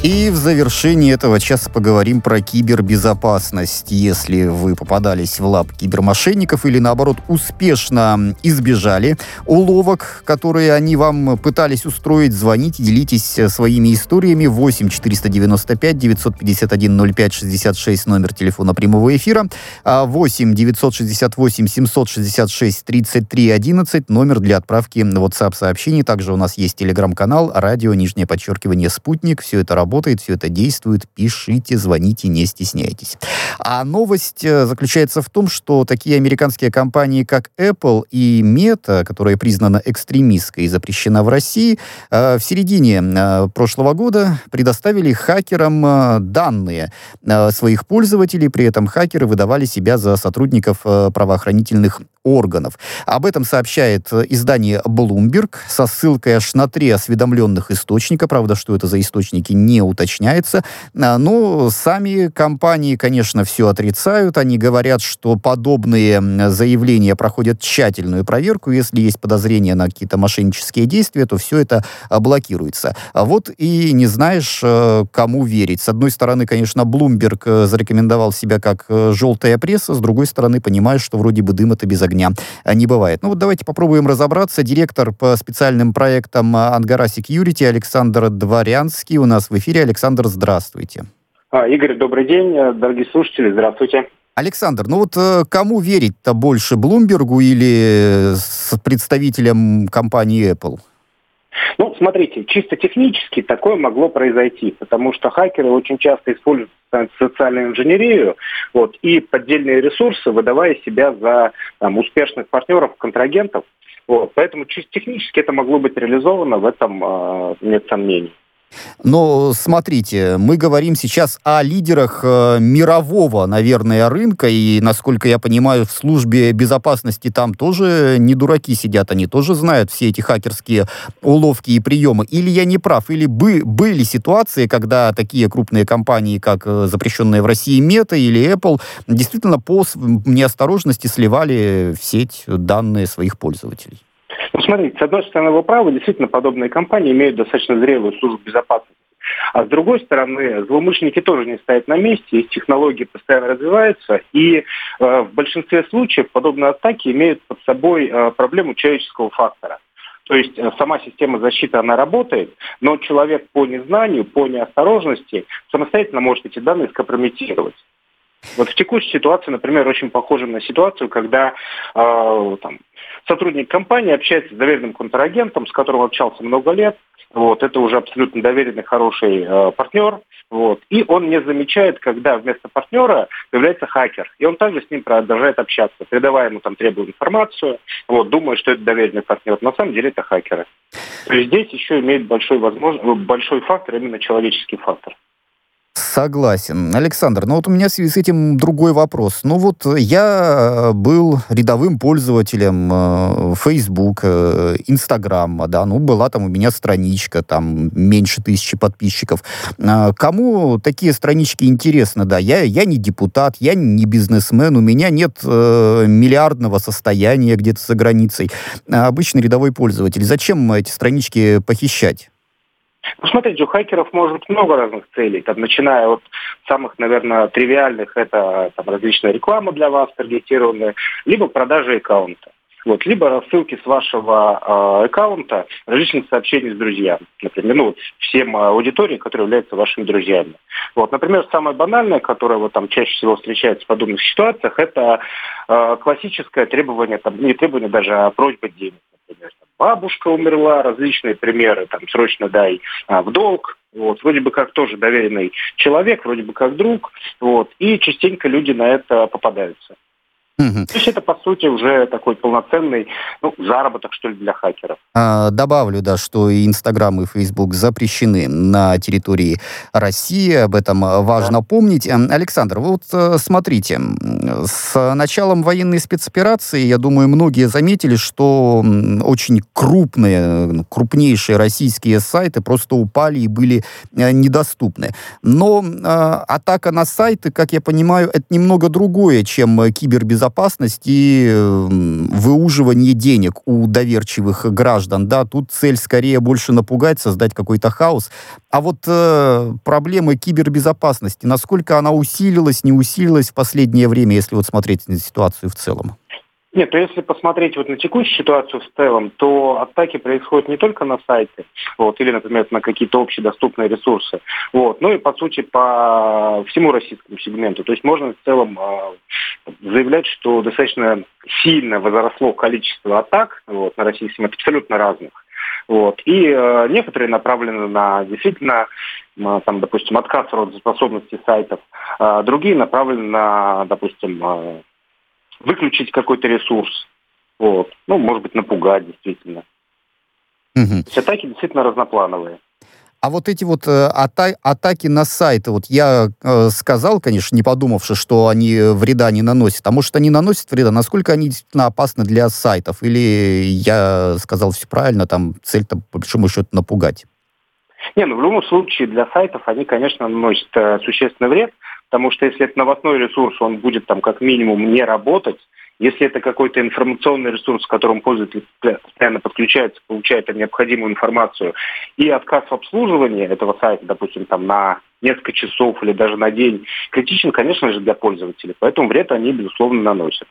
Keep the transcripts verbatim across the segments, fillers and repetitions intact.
И в завершении этого часа поговорим про кибербезопасность. Если вы попадались в лап кибермошенников или, наоборот, успешно избежали уловок, которые они вам пытались устроить, звоните, делитесь своими историями. восемь четыреста девяносто пять девятьсот пятьдесят один ноль пять шестьдесят шесть, номер телефона прямого эфира. восемь девятьсот шестьдесят восемь семьсот шестьдесят шесть тридцать три одиннадцать, номер для отправки WhatsApp-сообщений. Также у нас есть телеграм-канал, радио, нижнее подчеркивание, «Спутник». Все это работает. Работает, все это действует. Пишите, звоните, не стесняйтесь. А новость заключается в том, что такие американские компании, как Apple и Meta, которая признана экстремистской и запрещена в России, в середине прошлого года предоставили хакерам данные своих пользователей. При этом хакеры выдавали себя за сотрудников правоохранительных органов. Об этом сообщает издание Bloomberg со ссылкой аж на три осведомленных источника. Правда, что это за источники, не уточняется. Но сами компании, конечно, все отрицают. Они говорят, что подобные заявления проходят тщательную проверку. Если есть подозрения на какие-то мошеннические действия, то все это блокируется. Вот и не знаешь, кому верить. С одной стороны, конечно, Bloomberg зарекомендовал себя как желтая пресса. С другой стороны, понимаешь, что вроде бы дыма-то без огня не бывает. Ну вот давайте попробуем разобраться. Директор по специальным проектам Ангара Security Александр Дворянский у нас в эфире. Александр, здравствуйте. А, Игорь, добрый день. Дорогие слушатели, здравствуйте. Александр, ну вот э, кому верить-то больше, Блумбергу или с представителям компании Apple? Ну, смотрите, чисто технически такое могло произойти, потому что хакеры очень часто используют социальную инженерию, вот, и поддельные ресурсы, выдавая себя за там, успешных партнеров, контрагентов. Вот, поэтому чисто технически это могло быть реализовано, в этом э, нет сомнений. Но смотрите, мы говорим сейчас о лидерах э, мирового, наверное, рынка, и, насколько я понимаю, в службе безопасности там тоже не дураки сидят, они тоже знают все эти хакерские уловки и приемы. Или я не прав, или бы, были ситуации, когда такие крупные компании, как э, запрещенные в России Meta или Apple, действительно по неосторожности сливали в сеть данные своих пользователей. Ну, смотрите, с одной стороны, вы правы, действительно, подобные компании имеют достаточно зрелую службу безопасности. А с другой стороны, злоумышленники тоже не стоят на месте, их технологии постоянно развиваются, и э, в большинстве случаев подобные атаки имеют под собой э, проблему человеческого фактора. То есть э, сама система защиты, она работает, но человек по незнанию, по неосторожности самостоятельно может эти данные скомпрометировать. Вот в текущей ситуации, например, очень похоже на ситуацию, когда э, там, сотрудник компании общается с доверенным контрагентом, с которым общался много лет. Вот, это уже абсолютно доверенный, хороший э, партнер. Вот, и он не замечает, когда вместо партнера появляется хакер. И он также с ним продолжает общаться, передавая ему там требуемую информацию, вот, думая, что это доверенный партнер. На самом деле это хакеры. То есть здесь еще имеет большой, возможно, большой фактор, именно человеческий фактор. Согласен. Александр, ну вот у меня в связи с этим другой вопрос. Ну вот я был рядовым пользователем э, Facebook, э, Инстаграма, да, ну была там у меня страничка, там меньше тысячи подписчиков. Э, кому такие странички интересны, да? Я, я не депутат, я не бизнесмен, у меня нет э, миллиардного состояния где-то за границей. А обычный рядовой пользователь. Зачем эти странички похищать? Ну, смотрите, у хакеров может быть много разных целей, там, начиная от самых, наверное, тривиальных, это там, различная реклама для вас таргетированная, либо продажа аккаунта. Вот, либо рассылки с вашего э, аккаунта различных сообщений с друзьями. Например, ну, вот, всем аудитории, которые являются вашими друзьями. Вот, например, самое банальное, которое вот, там, чаще всего встречается в подобных ситуациях, это э, классическое требование, там, не требование даже, а просьба денег. Например, там, бабушка умерла, различные примеры, там, срочно дай а, в долг. Вот, вроде бы как тоже доверенный человек, вроде бы как друг. Вот, и частенько люди на это попадаются. Угу. То есть это, по сути, уже такой полноценный ну, заработок, что ли, для хакеров. А, добавлю, да, что и Инстаграм, и Фейсбук запрещены на территории России. Об этом важно да. помнить. Александр, вы вот смотрите, с началом военной спецоперации, я думаю, многие заметили, что очень крупные, крупнейшие российские сайты просто упали и были недоступны. Но а, атака на сайты, как я понимаю, это немного другое, чем кибербезопасность. кибербезопасность и выуживание денег у доверчивых граждан. Да, тут цель скорее больше напугать, создать какой-то хаос. А вот э, проблема кибербезопасности, насколько она усилилась, не усилилась в последнее время, если вот смотреть на ситуацию в целом? Нет, то если посмотреть вот на текущую ситуацию в целом, то атаки происходят не только на сайте, вот, или, например, на какие-то общедоступные ресурсы, вот, но и, по сути, по всему российскому сегменту. То есть можно в целом э, заявлять, что достаточно сильно возросло количество атак, вот, на российский сегмент, абсолютно разных. Вот. И э, некоторые направлены на действительно, э, там, допустим, отказ работоспособности сайтов, э, другие направлены на, допустим, э, выключить какой-то ресурс, вот. Ну, может быть, напугать, действительно. Угу. То есть атаки действительно разноплановые. А вот эти вот э, ата- атаки на сайты, вот я э, сказал, конечно, не подумавши, что они вреда не наносят. А может, они наносят вреда? Насколько они действительно опасны для сайтов? Или я сказал все правильно, там цель-то, по большому счету, напугать? Не, ну в любом случае для сайтов они, конечно, наносят э, существенный вред, потому что если это новостной ресурс, он будет там как минимум не работать. Если это какой-то информационный ресурс, к которому пользователь постоянно подключается, получает необходимую информацию, и отказ в обслуживании этого сайта, допустим, там на несколько часов или даже на день, критичен, конечно же, для пользователей. Поэтому вред они, безусловно, наносят.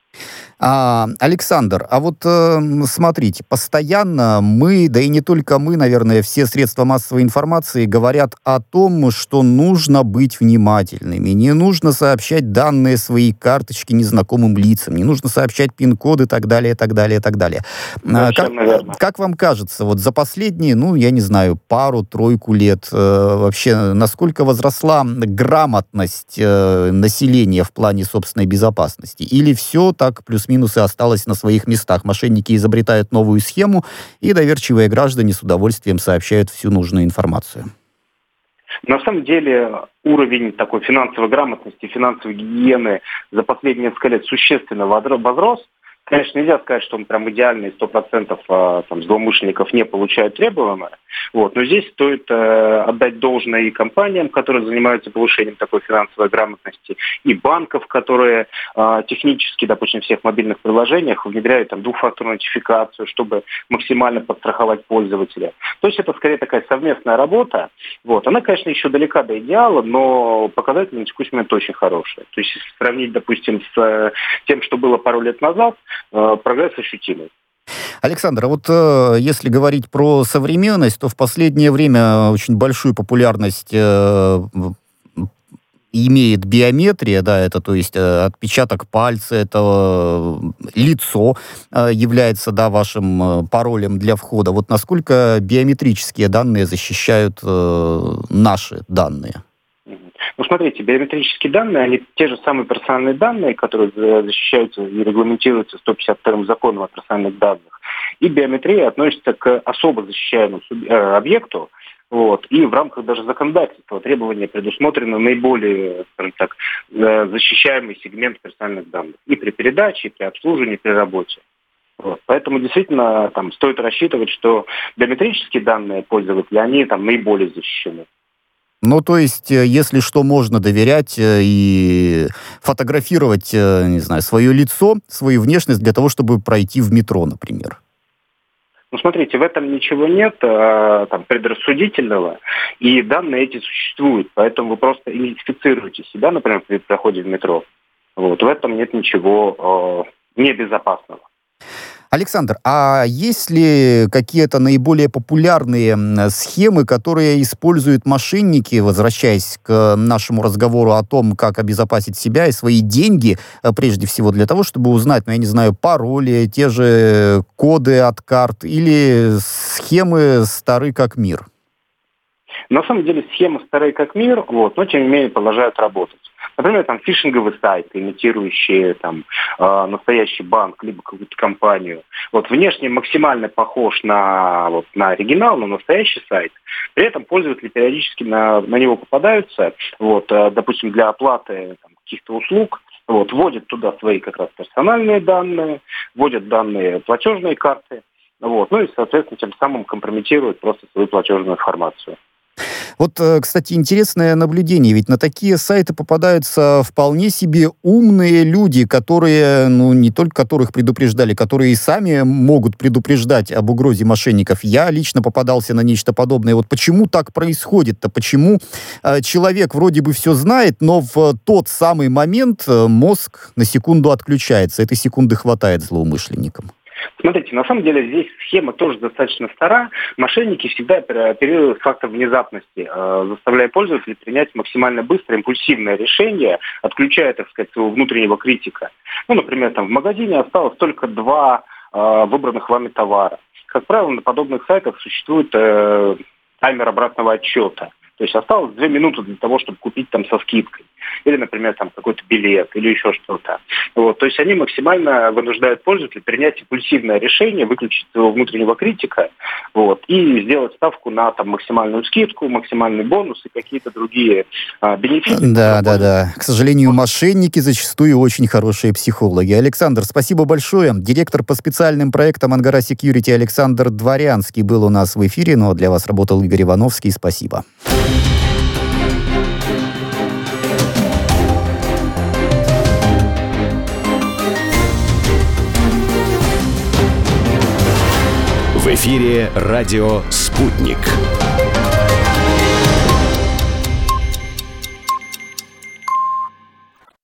А, Александр, а вот э, смотрите, постоянно мы, да и не только мы, наверное, все средства массовой информации говорят о том, что нужно быть внимательными, не нужно сообщать данные своей карточки незнакомым лицам, не нужно сообщать пин-коды и так далее, и так далее, и так далее. А, как, как вам кажется, вот за последние, ну, я не знаю, пару-тройку лет э, вообще, насколько возросла грамотность э, населения в плане собственной безопасности? Или все так плюс-минус и осталось на своих местах? Мошенники изобретают новую схему, и доверчивые граждане с удовольствием сообщают всю нужную информацию. На самом деле уровень такой финансовой грамотности, финансовой гигиены за последние несколько лет существенно возрос. Конечно, нельзя сказать, что он прям идеальный, сто процентов там, злоумышленников не получают требуемое. Вот. Но здесь стоит э, отдать должное и компаниям, которые занимаются повышением такой финансовой грамотности, и банков, которые э, технически, допустим, в всех мобильных приложениях внедряют там, двухфакторную нотификацию, чтобы максимально подстраховать пользователя. То есть это скорее такая совместная работа. Вот. Она, конечно, еще далека до идеала, но показатели на текущий момент очень хорошие. То есть если сравнить, допустим, с э, тем, что было пару лет назад, прогресс ощутимый. Александр, а вот э, если говорить про современность, то в последнее время очень большую популярность э, имеет биометрия, да, это, то есть, э, отпечаток пальца, это э, лицо э, является, да, вашим э, паролем для входа. Вот насколько биометрические данные защищают э, наши данные? Ну, смотрите, биометрические данные, они те же самые персональные данные, которые защищаются и регламентируются сто пятьдесят вторым законом о персональных данных. И биометрия относится к особо защищаемому объекту, вот, и в рамках даже законодательства требования предусмотрены наиболее, скажем так, защищаемый сегмент персональных данных и при передаче, и при обслуживании, и при работе. Вот. Поэтому действительно там стоит рассчитывать, что биометрические данные пользователя, они там наиболее защищены. Ну, то есть, если что, можно доверять и фотографировать, не знаю, свое лицо, свою внешность для того, чтобы пройти в метро, например. Ну, смотрите, в этом ничего нет а, там, предрассудительного, и данные эти существуют, поэтому вы просто идентифицируете себя, например, при проходе в метро. Вот. В этом нет ничего а, небезопасного. Александр, а есть ли какие-то наиболее популярные схемы, которые используют мошенники, возвращаясь к нашему разговору о том, как обезопасить себя и свои деньги, прежде всего для того, чтобы узнать, ну, я не знаю, пароли, те же коды от карт или схемы стары как мир? На самом деле схемы старые как мир, вот, но тем не менее продолжают работать. Например, там фишинговые сайты, имитирующие там, э, настоящий банк, либо какую-то компанию. Вот, внешне максимально похож на, вот, на оригинал, на настоящий сайт. При этом пользователи периодически на, на него попадаются, вот, э, допустим, для оплаты там, каких-то услуг. Вот, вводят туда свои как раз персональные данные, вводят данные платежные карты. Вот, ну и, соответственно, тем самым компрометируют просто свою платежную информацию. Вот, кстати, интересное наблюдение, ведь на такие сайты попадаются вполне себе умные люди, которые, ну, не только которых предупреждали, которые и сами могут предупреждать об угрозе мошенников. Я лично попадался на нечто подобное. Вот почему так происходит-то? Почему э, человек вроде бы все знает, но в тот самый момент мозг на секунду отключается. Этой секунды хватает злоумышленникам. Смотрите, на самом деле здесь схема тоже достаточно стара. Мошенники всегда оперируют фактом внезапности, э, заставляя пользователя принять максимально быстрое, импульсивное решение, отключая, так сказать, своего внутреннего критика. Ну, например, там в магазине осталось только два э, выбранных вами товара. Как правило, на подобных сайтах существует э, таймер обратного отсчета. То есть осталось две минуты для того, чтобы купить там со скидкой. Или, например, там какой-то билет, или еще что-то. Вот. То есть они максимально вынуждают пользователя принять импульсивное решение, выключить своего внутреннего критика, вот, и сделать ставку на там максимальную скидку, максимальный бонус и какие-то другие а, бенефиты. Да, да, да. К сожалению, мошенники зачастую очень хорошие психологи. Александр, спасибо большое. Директор по специальным проектам Ангара Security Александр Дворянский был у нас в эфире, но для вас работал Игорь Ивановский. Спасибо. В эфире радио «Спутник».